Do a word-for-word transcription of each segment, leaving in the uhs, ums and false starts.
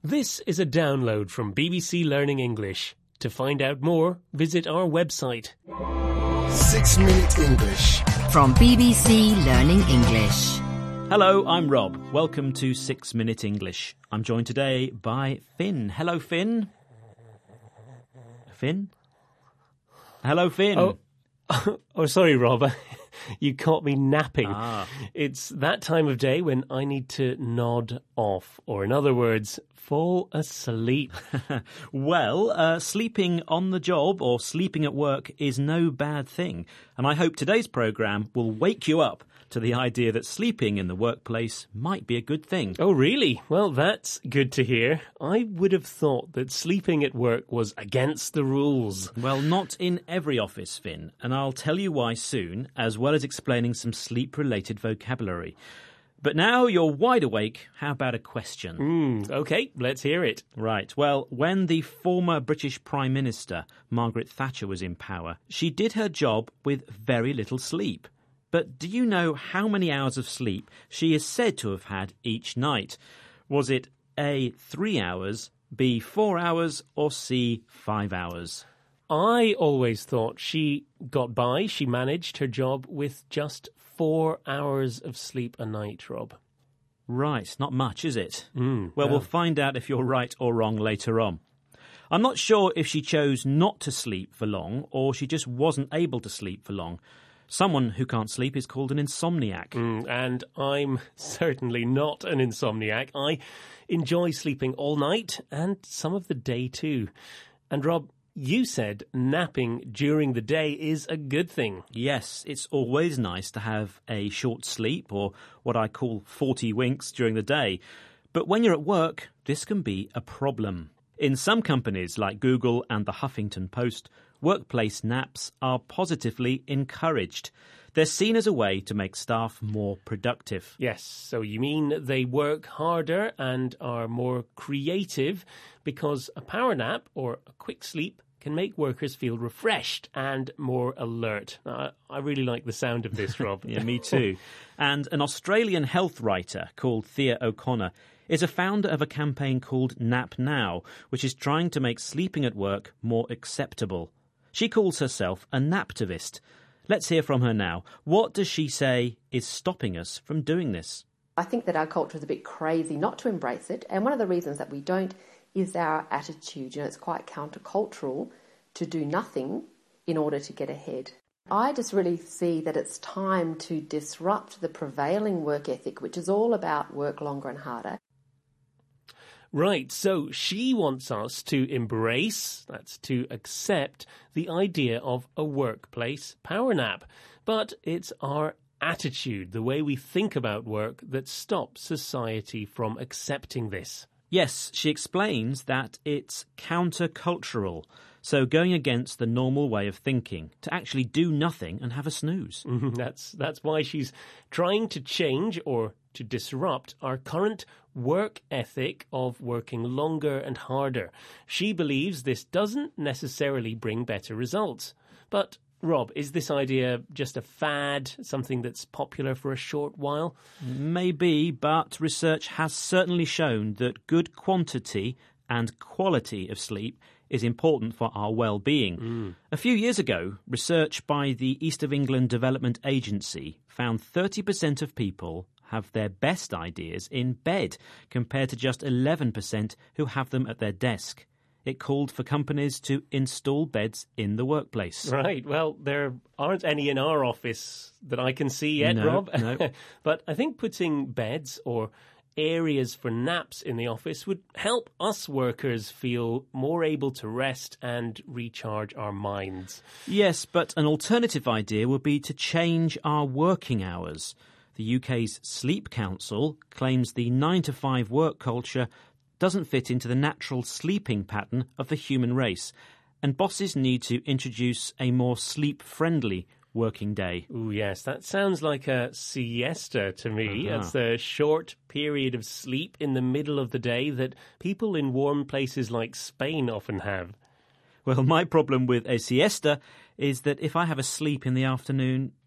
This is a download from B B C Learning English. To find out more, visit our website. Six Minute English. From B B C Learning English. Hello, I'm Rob. Welcome to Six Minute English. I'm joined today by Finn. Hello, Finn. Finn? Hello, Finn. Oh, oh sorry, Rob. You caught me napping. Ah. It's that time of day when I need to nod off, or in other words, fall asleep. Well, uh, sleeping on the job or sleeping at work is no bad thing. And I hope today's programme will wake you up to the idea that sleeping in the workplace might be a good thing. Oh, really? Well, that's good to hear. I would have thought that sleeping at work was against the rules. Well, not in every office, Finn, and I'll tell you why soon, as well as explaining some sleep-related vocabulary. But now you're wide awake, how about a question? Mm, OK, let's hear it. Right, well, when the former British Prime Minister, Margaret Thatcher, was in power, she did her job with very little sleep. But do you know how many hours of sleep she is said to have had each night? Was it A, three hours, B, four hours, or C, five hours? I always thought she got by, she managed her job with just four hours of sleep a night, Rob. Right, not much, is it? Mm, well, no. we'll find out if you're right or wrong later on. I'm not sure if she chose not to sleep for long or she just wasn't able to sleep for long. Someone who can't sleep is called an insomniac. Mm, and I'm certainly not an insomniac. I enjoy sleeping all night and some of the day too. And Rob, you said napping during the day is a good thing. Yes, it's always nice to have a short sleep or what I call forty winks during the day. But when you're at work, this can be a problem. In some companies like Google and the Huffington Post, workplace naps are positively encouraged. They're seen as a way to make staff more productive. Yes, so you mean they work harder and are more creative because a power nap or a quick sleep can make workers feel refreshed and more alert. Now, I really like the sound of this, Rob. Yeah, me too. And an Australian health writer called Thea O'Connor is a founder of a campaign called Nap Now, which is trying to make sleeping at work more acceptable. She calls herself a naptivist. Let's hear from her now. What does she say is stopping us from doing this? I think that our culture is a bit crazy not to embrace it, and one of the reasons that we don't is our attitude. You know, it's quite countercultural to do nothing in order to get ahead. I just really see that it's time to disrupt the prevailing work ethic, which is all about work longer and harder. Right, so she wants us to embrace, that's to accept, the idea of a workplace power nap. But it's our attitude, the way we think about work, that stops society from accepting this. Yes, she explains that it's countercultural, so going against the normal way of thinking, to actually do nothing and have a snooze. Mm-hmm, that's, that's why she's trying to change or to disrupt our current work ethic of working longer and harder. She believes this doesn't necessarily bring better results. But, Rob, is this idea just a fad, something that's popular for a short while? Maybe, but research has certainly shown that good quantity and quality of sleep is important for our well-being. Mm. A few years ago, research by the East of England Development Agency found thirty percent of people have their best ideas in bed, compared to just eleven percent who have them at their desk. It called for companies to install beds in the workplace. Right, well, there aren't any in our office that I can see yet, no, Rob. No. But I think putting beds or areas for naps in the office would help us workers feel more able to rest and recharge our minds. Yes, but an alternative idea would be to change our working hours. The U K's Sleep Council claims the nine to five work culture doesn't fit into the natural sleeping pattern of the human race, and bosses need to introduce a more sleep-friendly working day. Ooh, yes, that sounds like a siesta to me. Uh-huh. It's a short period of sleep in the middle of the day that people in warm places like Spain often have. Well, my problem with a siesta is that if I have a sleep in the afternoon,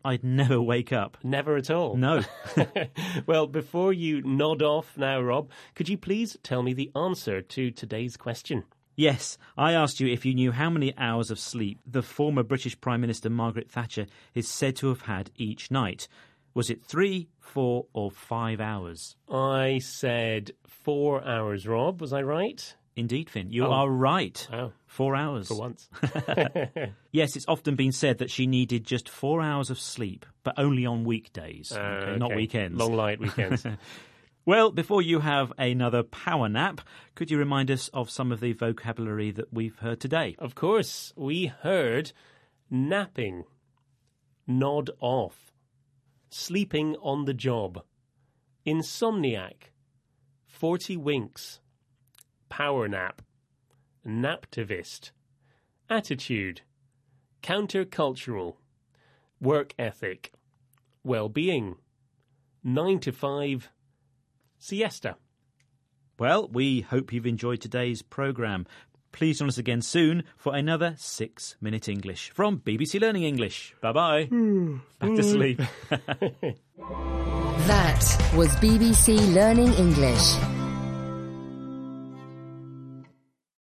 I'd never wake up. Never at all? No. Well, before you nod off now, Rob, could you please tell me the answer to today's question? Yes, I asked you if you knew how many hours of sleep the former British Prime Minister Margaret Thatcher is said to have had each night. Was it three, four or five hours? I said four hours, Rob. Was I right? Indeed, Finn. You Oh. are right. Wow. Four hours. For once. Yes, it's often been said that she needed just four hours of sleep, but only on weekdays, Uh, okay, not okay. weekends. Long light weekends. Well, before you have another power nap, could you remind us of some of the vocabulary that we've heard today? Of course, we heard napping, nod off, sleeping on the job, insomniac, forty winks, power nap, naptivist, attitude, countercultural, work ethic, well-being, nine to five, siesta. Well, we hope you've enjoyed today's programme. Please join us again soon for another Six Minute English from B B C Learning English. Bye-bye. Back to sleep. That was B B C Learning English.